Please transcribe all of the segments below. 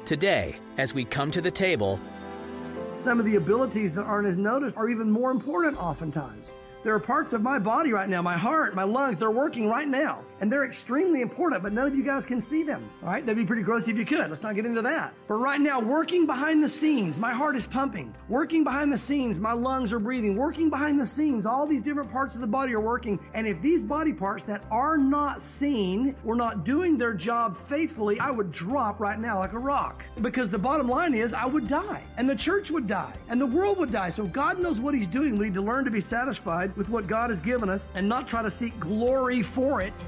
Today, as we come to the table, some of the abilities that aren't as noticed are even more important oftentimes. There are parts of my body right now, my heart, my lungs, they're working right now. And they're extremely important, but none of you guys can see them. All right? That'd be pretty gross if you could. Let's not get into that. But right now, working behind the scenes, my heart is pumping. Working behind the scenes, my lungs are breathing. Working behind the scenes, all these different parts of the body are working. And if these body parts that are not seen were not doing their job faithfully, I would drop right now like a rock. Because the bottom line is, I would die. And the church would die. And the world would die. So God knows what He's doing. We need to learn to be satisfied with what God has given us and not try to seek glory for it.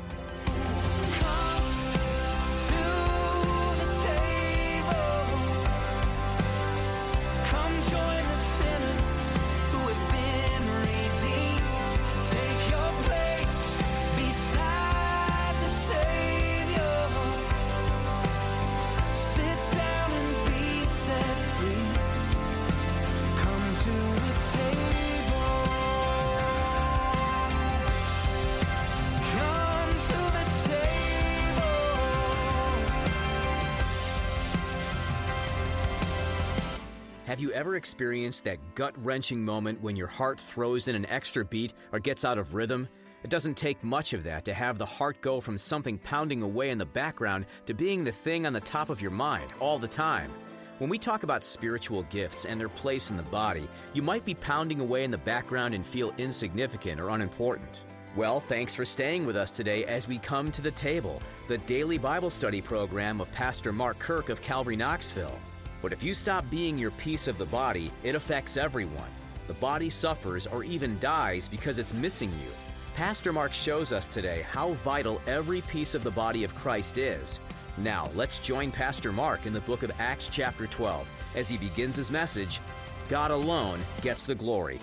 have you ever experienced that gut-wrenching moment when your heart throws in an extra beat or gets out of rhythm? It doesn't take much of that to have the heart go from something pounding away in the background to being the thing on the top of your mind all the time. When we talk about spiritual gifts and their place in the body, you might be pounding away in the background and feel insignificant or unimportant. Well, thanks for staying with us today as we come to the table, the daily Bible study program of Pastor Mark Kirk of Calvary Knoxville. But if you stop being your piece of the body, it affects everyone. The body suffers or even dies because it's missing you. Pastor Mark shows us today how vital every piece of the body of Christ is. Now, let's join Pastor Mark in the book of Acts chapter 12 as he begins his message, God Alone Gets the Glory.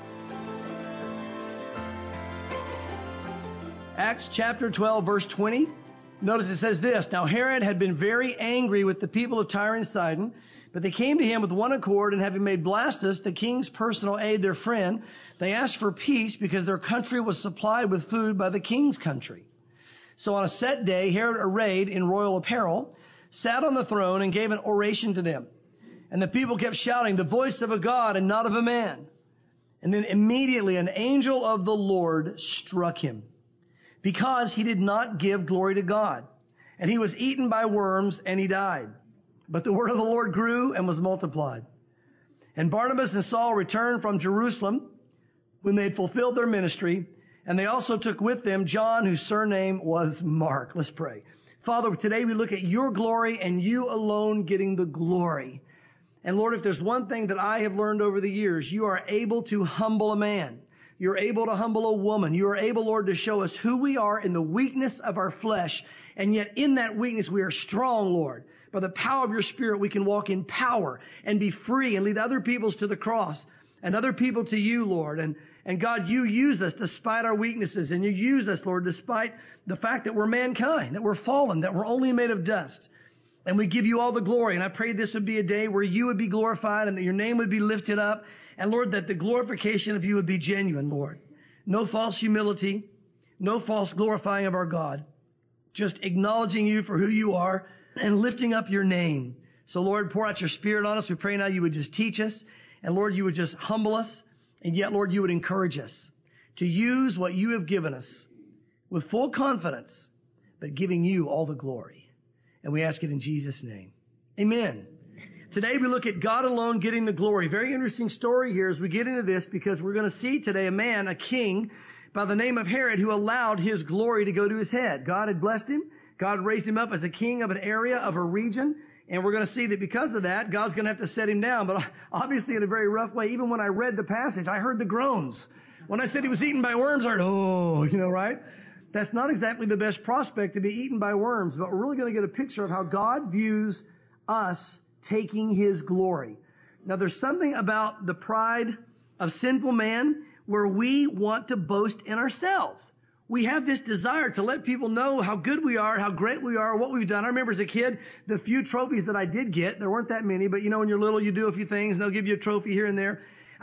Acts chapter 12, verse 20. Notice it says this, Now Herod had been very angry with the people of Tyre and Sidon, but they came to him with one accord, and having made Blastus, the king's personal aide, their friend, they asked for peace because their country was supplied with food by the king's country. So on a set day, Herod, arrayed in royal apparel, sat on the throne and gave an oration to them. And the people kept shouting, the voice of a God and not of a man. And then immediately an angel of the Lord struck him, because he did not give glory to God. And he was eaten by worms, and he died. But the word of the Lord grew and was multiplied. And Barnabas and Saul returned from Jerusalem when they had fulfilled their ministry, and they also took with them John, whose surname was Mark. Let's pray. Father, today we look at your glory and you alone getting the glory. And Lord, if there's one thing that I have learned over the years, you are able to humble a man. You're able to humble a woman. You are able, Lord, to show us who we are in the weakness of our flesh. And yet in that weakness, we are strong, Lord. By the power of your Spirit, we can walk in power and be free and lead other peoples to the cross and other people to you, Lord. And God, you use us despite our weaknesses. And you use us, Lord, despite the fact that we're mankind, that we're fallen, that we're only made of dust. And we give you all the glory. And I pray this would be a day where you would be glorified and that your name would be lifted up. And Lord, that the glorification of you would be genuine, Lord. No false humility, no false glorifying of our God. Just acknowledging you for who you are and lifting up your name. So Lord, pour out your Spirit on us. We pray now you would just teach us. And Lord, you would just humble us. And yet, Lord, you would encourage us to use what you have given us with full confidence, but giving you all the glory. And we ask it in Jesus' name. Amen. Today we look at God alone getting the glory. Very interesting story here as we get into this, because we're going to see today a man, a king by the name of Herod, who allowed his glory to go to his head. God had blessed him. God raised him up as a king of an area, of a region. And we're going to see that because of that, God's going to have to set him down. But obviously in a very rough way. Even when I read the passage, I heard the groans. When I said he was eaten by worms, I heard, right? That's not exactly the best prospect, to be eaten by worms. But we're really going to get a picture of how God views us taking his glory. Now, there's something about the pride of sinful man where we want to boast in ourselves. We have this desire to let people know how good we are, how great we are, what we've done. I remember as a kid, the few trophies that I did get, there weren't that many, but when you're little, you do a few things and they'll give you a trophy here and there.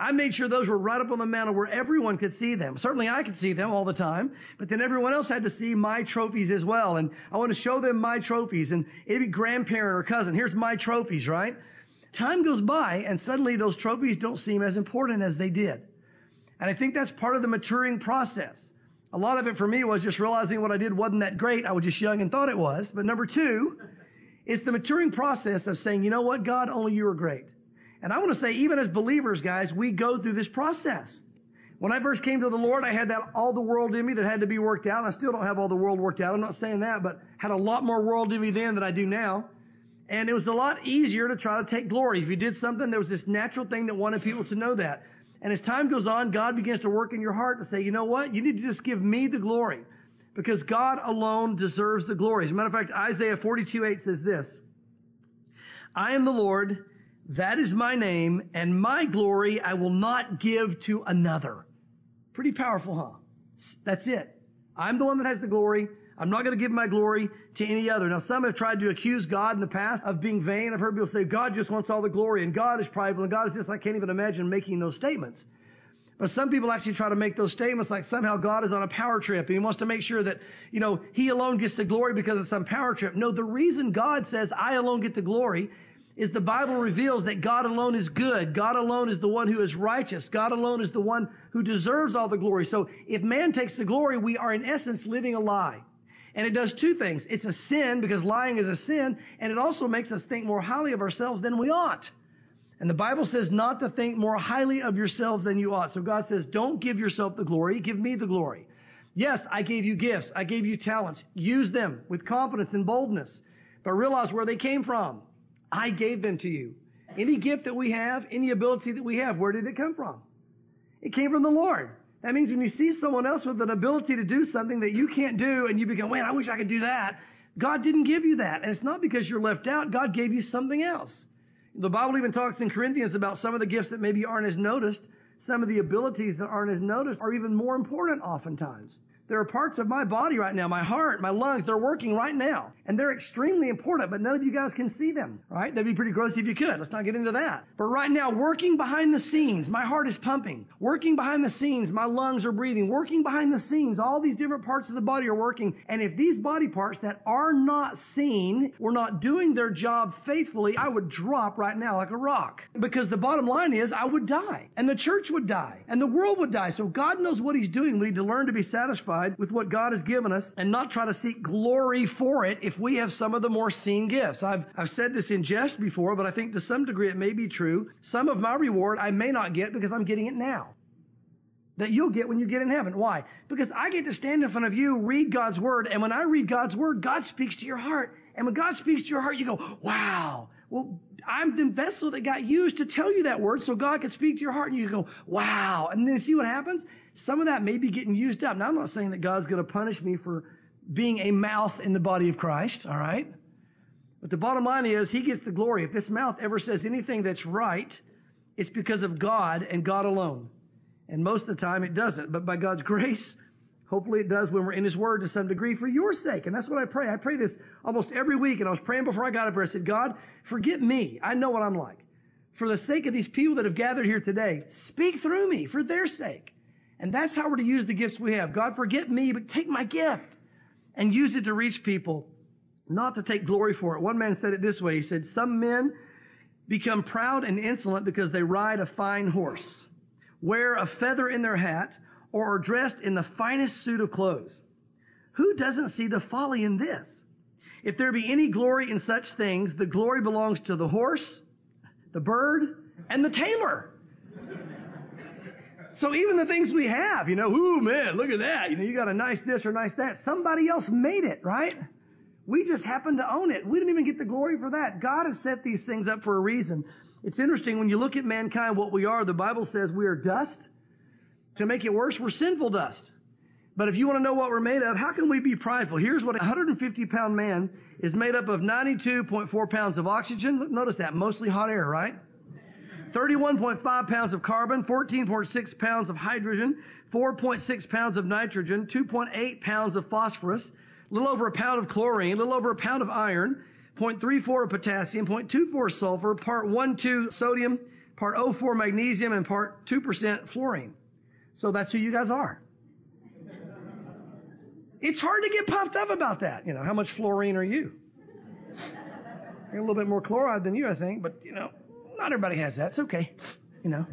I made sure those were right up on the mantle where everyone could see them. Certainly I could see them all the time, but then everyone else had to see my trophies as well. And I want to show them my trophies, and it'd be grandparent or cousin. Here's my trophies, right? Time goes by and suddenly those trophies don't seem as important as they did. And I think that's part of the maturing process. A lot of it for me was just realizing what I did wasn't that great. I was just young and thought it was. But number two is the maturing process of saying, you know what, God, only you are great. And I want to say, even as believers, guys, we go through this process. When I first came to the Lord, I had that all the world in me that had to be worked out. I still don't have all the world worked out. I'm not saying that, but had a lot more world in me then than I do now. And it was a lot easier to try to take glory. If you did something, there was this natural thing that wanted people to know that. And as time goes on, God begins to work in your heart to say, you know what? You need to just give me the glory, because God alone deserves the glory. As a matter of fact, Isaiah 42:8 says this: I am the Lord, that is my name, and my glory I will not give to another. Pretty powerful, huh? That's it. I'm the one that has the glory. I'm not going to give my glory to any other. Now, some have tried to accuse God in the past of being vain. I've heard people say, God just wants all the glory, and God is prideful, and God is this. I can't even imagine making those statements. But some people actually try to make those statements like somehow God is on a power trip, and he wants to make sure that, he alone gets the glory because it's some power trip. No, the reason God says I alone get the glory is the Bible reveals that God alone is good. God alone is the one who is righteous. God alone is the one who deserves all the glory. So if man takes the glory, we are in essence living a lie. And it does two things. It's a sin, because lying is a sin, and it also makes us think more highly of ourselves than we ought. And the Bible says not to think more highly of yourselves than you ought. So God says, don't give yourself the glory, give me the glory. Yes, I gave you gifts, I gave you talents. Use them with confidence and boldness, but realize where they came from. I gave them to you. Any gift that we have, any ability that we have, where did it come from? It came from the Lord. That means when you see someone else with an ability to do something that you can't do and you become, man, I wish I could do that. God didn't give you that. And it's not because you're left out. God gave you something else. The Bible even talks in Corinthians about some of the gifts that maybe aren't as noticed. Some of the abilities that aren't as noticed are even more important oftentimes. There are parts of my body right now, my heart, my lungs, they're working right now. And they're extremely important, but none of you guys can see them, right? That'd be pretty gross if you could. Let's not get into that. But right now, working behind the scenes, my heart is pumping. Working behind the scenes, my lungs are breathing. Working behind the scenes, all these different parts of the body are working. And if these body parts that are not seen were not doing their job faithfully, I would drop right now like a rock. Because the bottom line is I would die. And the church would die. And the world would die. So God knows what he's doing. We need to learn to be satisfied with what God has given us and not try to seek glory for it if we have some of the more seen gifts. I've said this in jest before, but I think to some degree it may be true. Some of my reward I may not get because I'm getting it now. That you'll get when you get in heaven. Why? Because I get to stand in front of you, read God's word, and when I read God's word, God speaks to your heart. And when God speaks to your heart, you go, wow. Well, I'm the vessel that got used to tell you that word so God could speak to your heart, and you go, wow. And then see what happens? Some of that may be getting used up. Now, I'm not saying that God's going to punish me for being a mouth in the body of Christ, all right? But the bottom line is he gets the glory. If this mouth ever says anything that's right, it's because of God and God alone. And most of the time it doesn't. But by God's grace, hopefully it does when we're in his word to some degree for your sake. And that's what I pray. I pray this almost every week. And I was praying before I got up here. I said, God, forget me. I know what I'm like. For the sake of these people that have gathered here today, speak through me for their sake. And that's how we're to use the gifts we have. God, forget me, but take my gift and use it to reach people, not to take glory for it. One man said it this way. He said, some men become proud and insolent because they ride a fine horse, wear a feather in their hat, or are dressed in the finest suit of clothes. Who doesn't see the folly in this? If there be any glory in such things, the glory belongs to the horse, the bird, and the tailor. So even the things we have, ooh, man, look at that. You got a nice this or nice that. Somebody else made it, right? We just happen to own it. We didn't even get the glory for that. God has set these things up for a reason. It's interesting when you look at mankind, what we are, the Bible says we are dust. To make it worse, we're sinful dust. But if you want to know what we're made of, how can we be prideful? Here's what a 150-pound man is made up of: 92.4 pounds of oxygen. Notice that, mostly hot air, right? 31.5 pounds of carbon, 14.6 pounds of hydrogen, 4.6 pounds of nitrogen, 2.8 pounds of phosphorus, a little over a pound of chlorine, a little over a pound of iron, 0.34 of potassium, 0.24 sulfur, part 1,2 sodium, part O4 magnesium, and part 2% fluorine. So that's who you guys are. It's hard to get puffed up about that. You know, how much fluorine are you? You're a little bit more chloride than you, I think, but, you know, not everybody has that. It's okay, you know.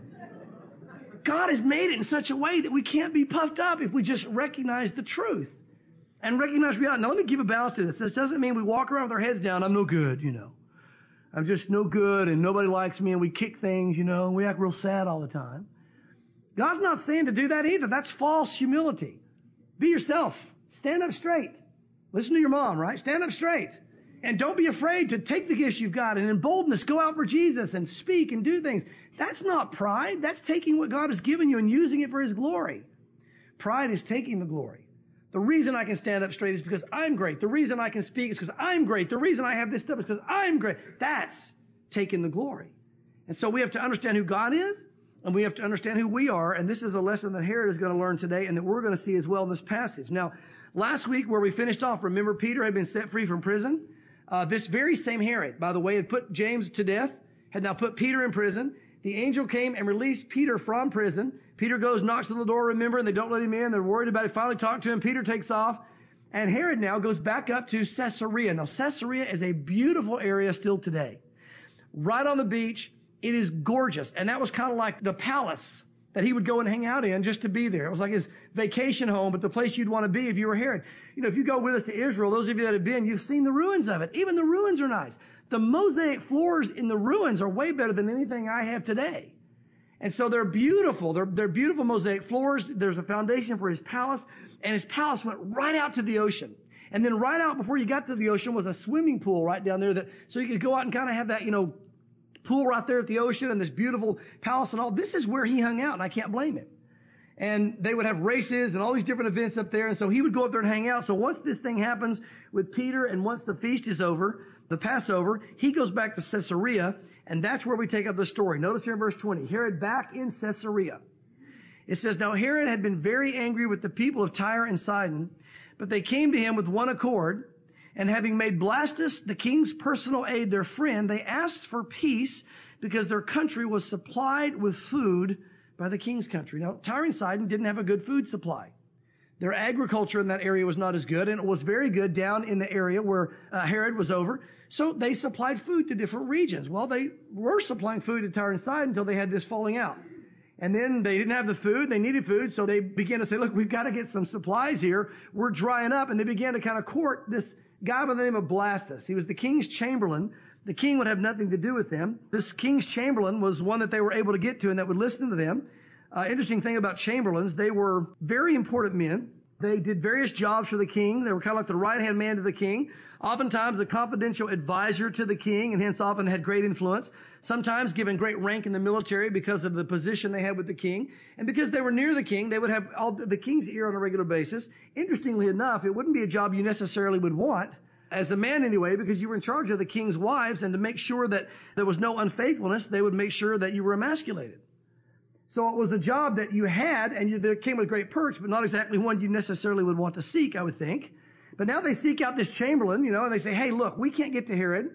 God has made it in such a way that we can't be puffed up if we just recognize the truth and recognize reality. Now, let me give a balance to this. This doesn't mean we walk around with our heads down. I'm no good, you know. I'm just no good and nobody likes me and we kick things, you know, and we act real sad all the time. God's not saying to do that either. That's false humility. Be yourself. Stand up straight. Listen to your mom, right? Stand up straight. And don't be afraid to take the gifts you've got and in boldness go out for Jesus and speak and do things. That's not pride. That's taking what God has given you and using it for His glory. Pride is taking the glory. The reason I can stand up straight is because I'm great. The reason I can speak is because I'm great. The reason I have this stuff is because I'm great. That's taking the glory. And so we have to understand who God is and we have to understand who we are. And this is a lesson that Herod is going to learn today and that we're going to see as well in this passage. Now, last week where we finished off, remember Peter had been set free from prison. This very same Herod, by the way, had put James to death, had now put Peter in prison. The angel came and released Peter from prison. Peter goes, knocks on the door, remember, and they don't let him in. They're worried about it. Finally talk to him. Peter takes off. And Herod now goes back up to Caesarea. Now, Caesarea is a beautiful area still today. Right on the beach. It is gorgeous. And that was kind of like the palace that he would go and hang out in just to be there. It was like his vacation home, but the place you'd want to be if you were Herod. You know, if you go with us to Israel, those of you that have been, you've seen the ruins of it. Even the ruins are nice. The mosaic floors in the ruins are way better than anything I have today. And so they're beautiful. They're beautiful mosaic floors. There's a foundation for his palace, and his palace went right out to the ocean. And then right out before you got to the ocean was a swimming pool right down there so you could go out and kind of have that, you know, pool right there at the ocean and this beautiful palace and all. This is where he hung out, and I can't blame him. And they would have races and all these different events up there. And so he would go up there and hang out. So once this thing happens with Peter and once the feast is over, the Passover, he goes back to Caesarea, and that's where we take up the story. Notice here in verse 20, Herod back in Caesarea. It says, now Herod had been very angry with the people of Tyre and Sidon, but they came to him with one accord, and having made Blastus, the king's personal aide, their friend, they asked for peace because their country was supplied with food by the king's country. Now, Tyre and Sidon didn't have a good food supply. Their agriculture in that area was not as good, and it was very good down in the area where Herod was over. So they supplied food to different regions. Well, they were supplying food to Tyre and Sidon until they had this falling out. And then they didn't have the food. They needed food. So they began to say, look, we've got to get some supplies here. We're drying up. And they began to kind of court this guy by the name of Blastus. He was the king's chamberlain. The king would have nothing to do with them. This king's chamberlain was one that they were able to get to and that would listen to them. Interesting thing about chamberlains, they were very important men. They did various jobs for the king. They were kind of like the right-hand man to the king. Oftentimes a confidential advisor to the king, and hence often had great influence. Sometimes given great rank in the military because of the position they had with the king. And because they were near the king, they would have all the king's ear on a regular basis. Interestingly enough, it wouldn't be a job you necessarily would want, as a man anyway, because you were in charge of the king's wives, and to make sure that there was no unfaithfulness, they would make sure that you were emasculated. So it was a job that you had, and there came with great perks, but not exactly one you necessarily would want to seek, I would think. But now they seek out this chamberlain, you know, and they say, hey, look, we can't get to Herod.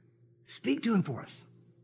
Speak to him for us.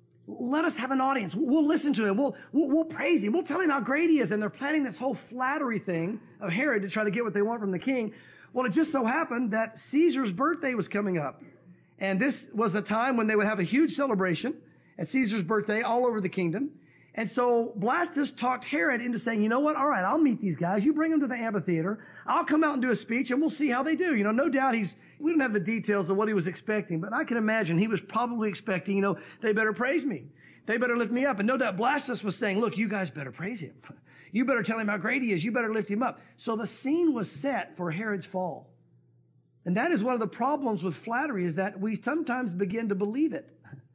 Let us have an audience. We'll listen to him. We'll praise him. We'll tell him how great he is. And they're planning this whole flattery thing of Herod to try to get what they want from the king. Well, it just so happened that Caesar's birthday was coming up. And this was a time when they would have a huge celebration at Caesar's birthday all over the kingdom. And so Blastus talked Herod into saying, you know what? All right, I'll meet these guys. You bring them to the amphitheater. I'll come out and do a speech, and we'll see how they do. You know, no doubt we don't have the details of what he was expecting, but I can imagine he was probably expecting, you know, they better praise me. They better lift me up. And no doubt Blastus was saying, look, you guys better praise him. You better tell him how great he is. You better lift him up. So the scene was set for Herod's fall. And that is one of the problems with flattery, is that we sometimes begin to believe it.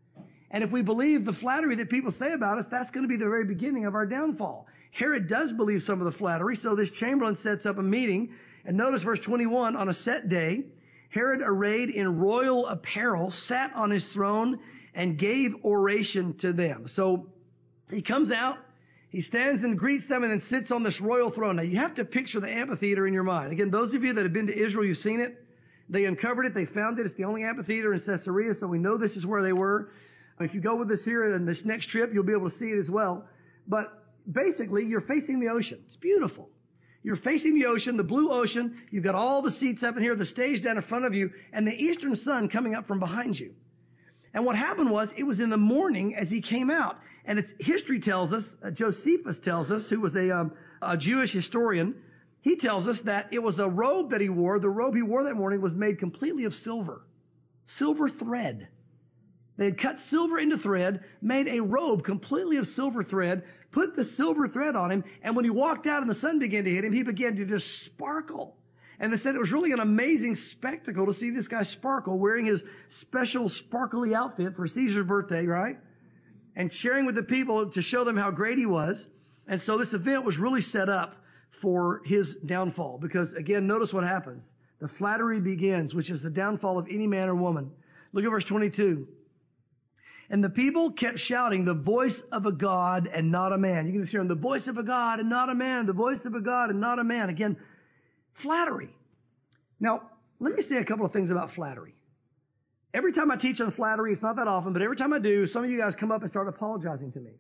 And if we believe the flattery that people say about us, that's going to be the very beginning of our downfall. Herod does believe some of the flattery, so this chamberlain sets up a meeting. And notice verse 21, on a set day, Herod, arrayed in royal apparel, sat on his throne and gave oration to them. So he comes out, he stands and greets them, and then sits on this royal throne. Now, you have to picture the amphitheater in your mind. Again, those of you that have been to Israel, you've seen it. They uncovered it. They found it. It's the only amphitheater in Caesarea, so we know this is where they were. If you go with us here in this next trip, you'll be able to see it as well. But basically, you're facing the ocean. It's beautiful. You're facing the ocean, the blue ocean. You've got all the seats up in here, the stage down in front of you, and the eastern sun coming up from behind you. And what happened was, it was in the morning as he came out. And history tells us, Josephus tells us, who was a Jewish historian, he tells us that it was a robe that he wore. The robe he wore that morning was made completely of silver thread. They had cut silver into thread, made a robe completely of silver thread, put the silver thread on him, and when he walked out and the sun began to hit him, he began to just sparkle. And they said it was really an amazing spectacle to see this guy sparkle, wearing his special sparkly outfit for Caesar's birthday, right? And sharing with the people to show them how great he was. And so this event was really set up for his downfall, because again, notice what happens. The flattery begins, which is the downfall of any man or woman. Look at verse 22. And the people kept shouting, the voice of a God and not a man. You can just hear them, the voice of a God and not a man, the voice of a God and not a man. Again, flattery. Now, let me say a couple of things about flattery. Every time I teach on flattery, it's not that often, but every time I do, some of you guys come up and start apologizing to me.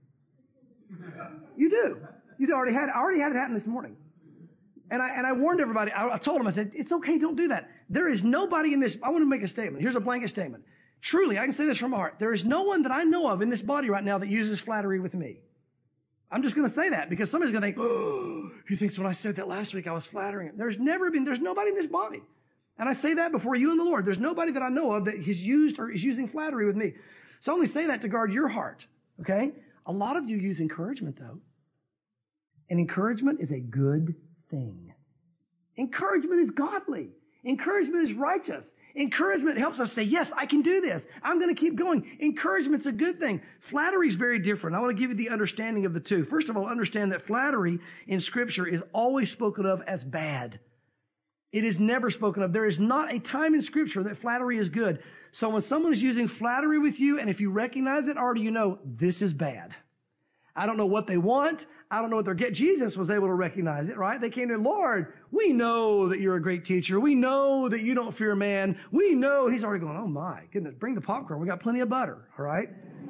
You do. I already had it happen this morning. And I warned everybody. I told them, I said, it's okay, don't do that. There is nobody in this. I want to make a statement. Here's a blanket statement. Truly, I can say this from my heart. There is no one that I know of in this body right now that uses flattery with me. I'm just going to say that because somebody's going to think, oh, he thinks when I said that last week I was flattering him. There's nobody in this body. And I say that before you and the Lord. There's nobody that I know of that has used or is using flattery with me. So I only say that to guard your heart, okay? A lot of you use encouragement, though. And encouragement is a good thing. Encouragement is godly. Encouragement is righteous. Encouragement helps us say, yes, I can do this. I'm going to keep going. Encouragement's a good thing. Flattery is very different. I want to give you the understanding of the two. First of all, understand that flattery in Scripture is always spoken of as bad. It is never spoken of. There is not a time in Scripture that flattery is good. So when someone is using flattery with you, and if you recognize it, already you know this is bad. I don't know what they want. I don't know what they're getting. Jesus was able to recognize it, right? They came to him, Lord, we know that you're a great teacher. We know that you don't fear man. We know. He's already going, oh my goodness, bring the popcorn. We got plenty of butter, all right?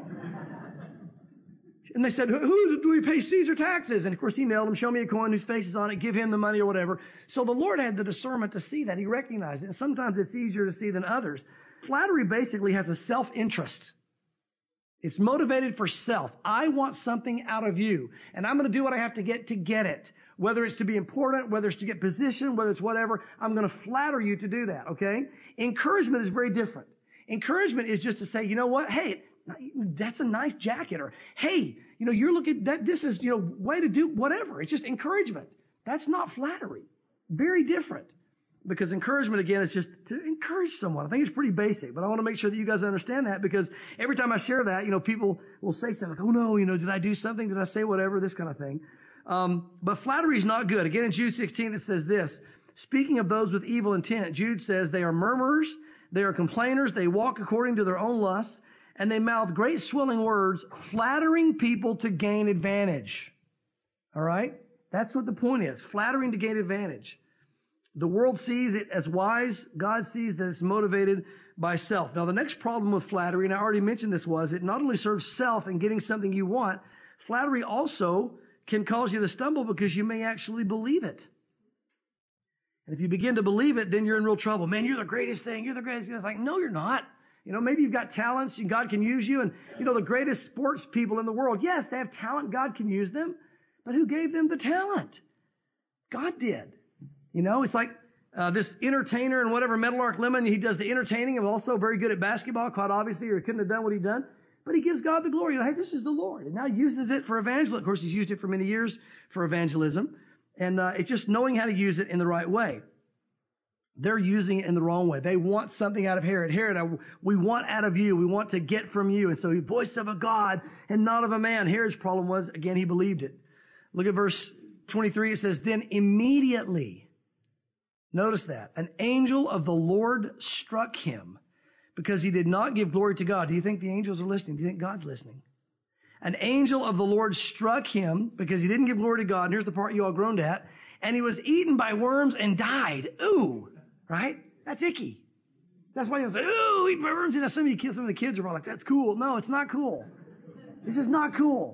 And they said, who do we pay Caesar taxes? And of course he nailed him. Show me a coin whose face is on it. Give him the money or whatever. So the Lord had the discernment to see that. He recognized it. And sometimes it's easier to see than others. Flattery basically has a self-interest. It's motivated for self. I want something out of you, and I'm going to do what I have to get it. Whether it's to be important, whether it's to get position, whether it's whatever, I'm going to flatter you to do that, okay? Encouragement is very different. Encouragement is just to say, you know what? Hey, that's a nice jacket. Or, hey, you're looking, this is, way to do whatever. It's just encouragement. That's not flattery. Very different. Because encouragement, again, is just to encourage someone. I think it's pretty basic, but I want to make sure that you guys understand that, because every time I share that, people will say something like, oh no, did I do something? Did I say whatever? This kind of thing. But flattery is not good. Again, in Jude 16, it says this, speaking of those with evil intent, Jude says they are murmurers, they are complainers, they walk according to their own lusts, and they mouth great swelling words, flattering people to gain advantage. All right? That's what the point is, flattering to gain advantage. The world sees it as wise. God sees that it's motivated by self. Now, the next problem with flattery, and I already mentioned this, was it not only serves self in getting something you want, flattery also can cause you to stumble because you may actually believe it. And if you begin to believe it, then you're in real trouble. Man, you're the greatest thing. You're the greatest thing. It's like, no, you're not. Maybe you've got talents and God can use you. And, the greatest sports people in the world, yes, they have talent. God can use them. But who gave them the talent? God did. It's like this entertainer and whatever, Meadowlark Lemon, he does the entertaining and also very good at basketball, quite obviously, or he couldn't have done what he'd done. But he gives God the glory. Hey, this is the Lord. And now he uses it for evangelism. Of course, he's used it for many years for evangelism. And it's just knowing how to use it in the right way. They're using it in the wrong way. They want something out of Herod. Herod, we want out of you. We want to get from you. And so, voice of a God and not of a man. Herod's problem was, again, he believed it. Look at verse 23. It says, then immediately, notice that, an angel of the Lord struck him because he did not give glory to God. Do you think the angels are listening? Do you think God's listening? An angel of the Lord struck him because he didn't give glory to God. And here's the part you all groaned at. And he was eaten by worms and died. Ooh, right? That's icky. That's why you say, "Ooh, eat worms." And some of the kids are like, "That's cool." No, it's not cool. This is not cool.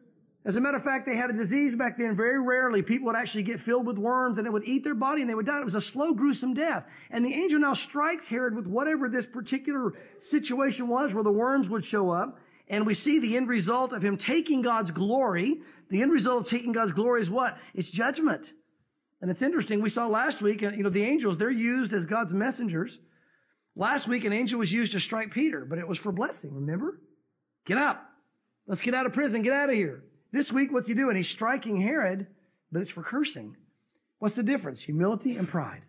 As a matter of fact, they had a disease back then. Very rarely people would actually get filled with worms and it would eat their body and they would die. It was a slow, gruesome death. And the angel now strikes Herod with whatever this particular situation was where the worms would show up. And we see the end result of him taking God's glory. The end result of taking God's glory is what? It's judgment. And it's interesting. We saw last week, the angels, they're used as God's messengers. Last week, an angel was used to strike Peter, but it was for blessing. Remember? Get up. Let's get out of prison. Get out of here. This week, what's he doing? He's striking Herod, but it's for cursing. What's the difference? Humility and pride.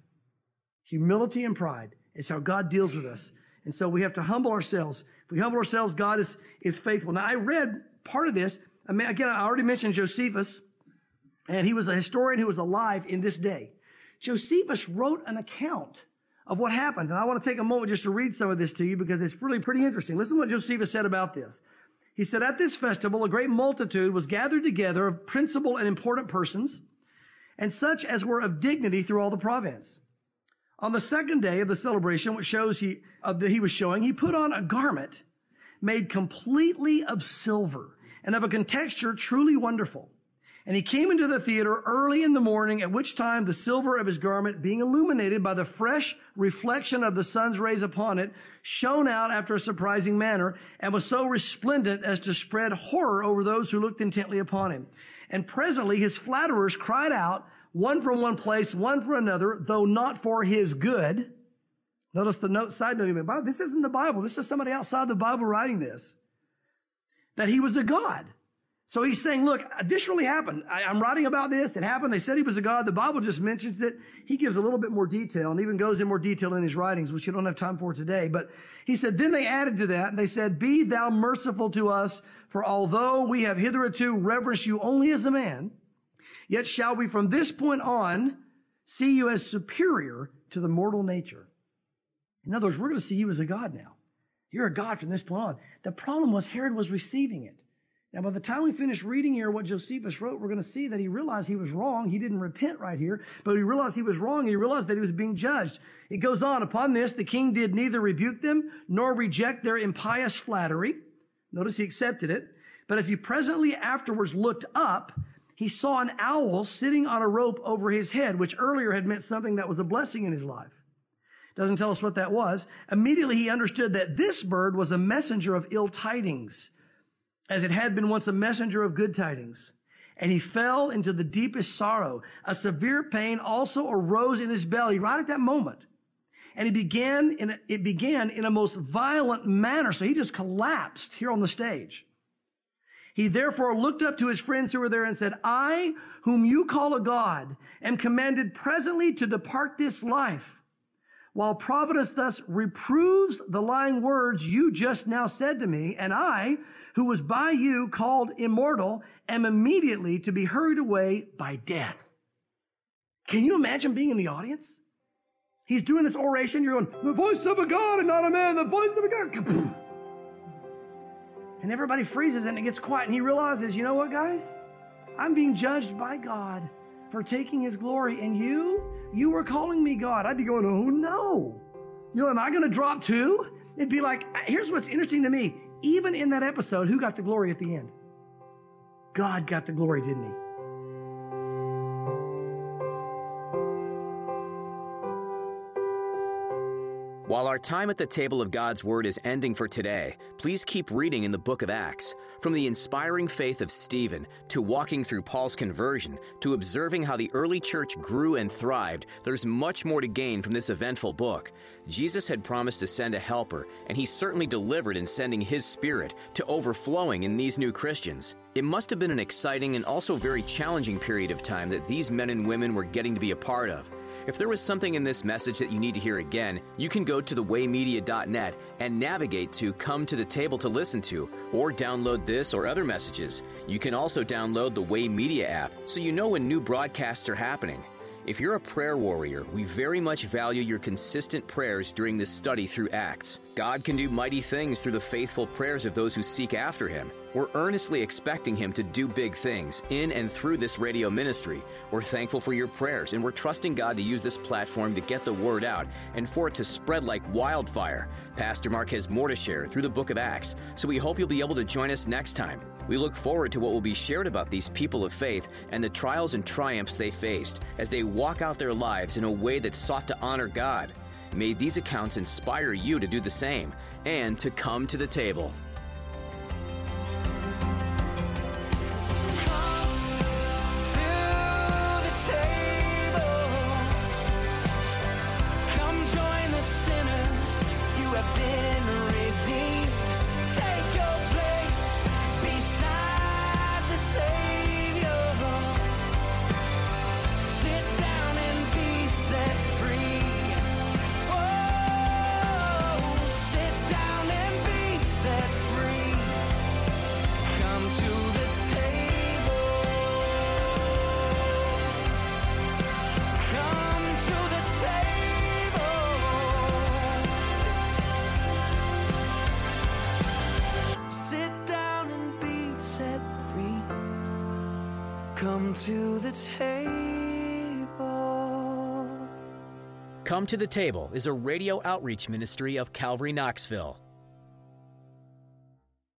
Humility and pride is how God deals with us. And so we have to humble ourselves. If we humble ourselves, God is faithful. Now, I read part of this. I already mentioned Josephus, and he was a historian who was alive in this day. Josephus wrote an account of what happened. And I want to take a moment just to read some of this to you because it's really pretty interesting. Listen to what Josephus said about this. He said, "At this festival, a great multitude was gathered together of principal and important persons, and such as were of dignity through all the province. On the second day of the celebration, which shows he was showing, he put on a garment made completely of silver and of a contexture truly wonderful. And he came into the theater early in the morning, at which time the silver of his garment, being illuminated by the fresh reflection of the sun's rays upon it, shone out after a surprising manner, and was so resplendent as to spread horror over those who looked intently upon him. And presently his flatterers cried out, one from one place, one from another, though not for his good." Notice the side note. This isn't the Bible. This is somebody outside the Bible writing this. That he was a god. So he's saying, look, this really happened. I'm writing about this. It happened. They said he was a god. The Bible just mentions it. He gives a little bit more detail and even goes in more detail in his writings, which you don't have time for today. But he said, then they added to that, and they said, "Be thou merciful to us, for although we have hitherto reverenced you only as a man, yet shall we from this point on see you as superior to the mortal nature." In other words, we're going to see you as a god now. You're a god from this point on. The problem was Herod was receiving it. Now, by the time we finish reading here what Josephus wrote, we're going to see that he realized he was wrong. He didn't repent right here, but he realized he was wrong. He realized that he was being judged. It goes on. "Upon this, the king did neither rebuke them nor reject their impious flattery." Notice he accepted it. "But as he presently afterwards looked up, he saw an owl sitting on a rope over his head," which earlier had meant something that was a blessing in his life. Doesn't tell us what that was. "Immediately he understood that this bird was a messenger of ill tidings, as it had been once a messenger of good tidings. And he fell into the deepest sorrow. A severe pain also arose in his belly right at that moment. And it began in a most violent manner." So he just collapsed here on the stage. "He therefore looked up to his friends who were there and said, 'I, whom you call a god, am commanded presently to depart this life. While Providence thus reproves the lying words you just now said to me, and I, who was by you called immortal, am immediately to be hurried away by death.'" Can you imagine being in the audience? He's doing this oration. You're going, "The voice of a God and not a man, the voice of a God." And everybody freezes and it gets quiet. And he realizes, you know what, guys? I'm being judged by God for taking his glory. And you were calling me God. I'd be going, oh no. Am I going to drop too? It'd be like, here's what's interesting to me. Even in that episode, who got the glory at the end? God got the glory, didn't he? While our time at the table of God's Word is ending for today, please keep reading in the book of Acts. From the inspiring faith of Stephen, to walking through Paul's conversion, to observing how the early church grew and thrived, there's much more to gain from this eventful book. Jesus had promised to send a helper, and he certainly delivered in sending his Spirit to overflowing in these new Christians. It must have been an exciting and also very challenging period of time that these men and women were getting to be a part of. If there was something in this message that you need to hear again, you can go to thewaymedia.net and navigate to Come to the Table to listen to, or download this or other messages. You can also download the Way Media app so you know when new broadcasts are happening. If you're a prayer warrior, we very much value your consistent prayers during this study through Acts. God can do mighty things through the faithful prayers of those who seek after Him. We're earnestly expecting Him to do big things in and through this radio ministry. We're thankful for your prayers, and we're trusting God to use this platform to get the word out and for it to spread like wildfire. Pastor Mark has more to share through the book of Acts, so we hope you'll be able to join us next time. We look forward to what will be shared about these people of faith and the trials and triumphs they faced as they walk out their lives in a way that sought to honor God. May these accounts inspire you to do the same and to come to the table. Come to the table. Come to the Table is a radio outreach ministry of Calvary Knoxville.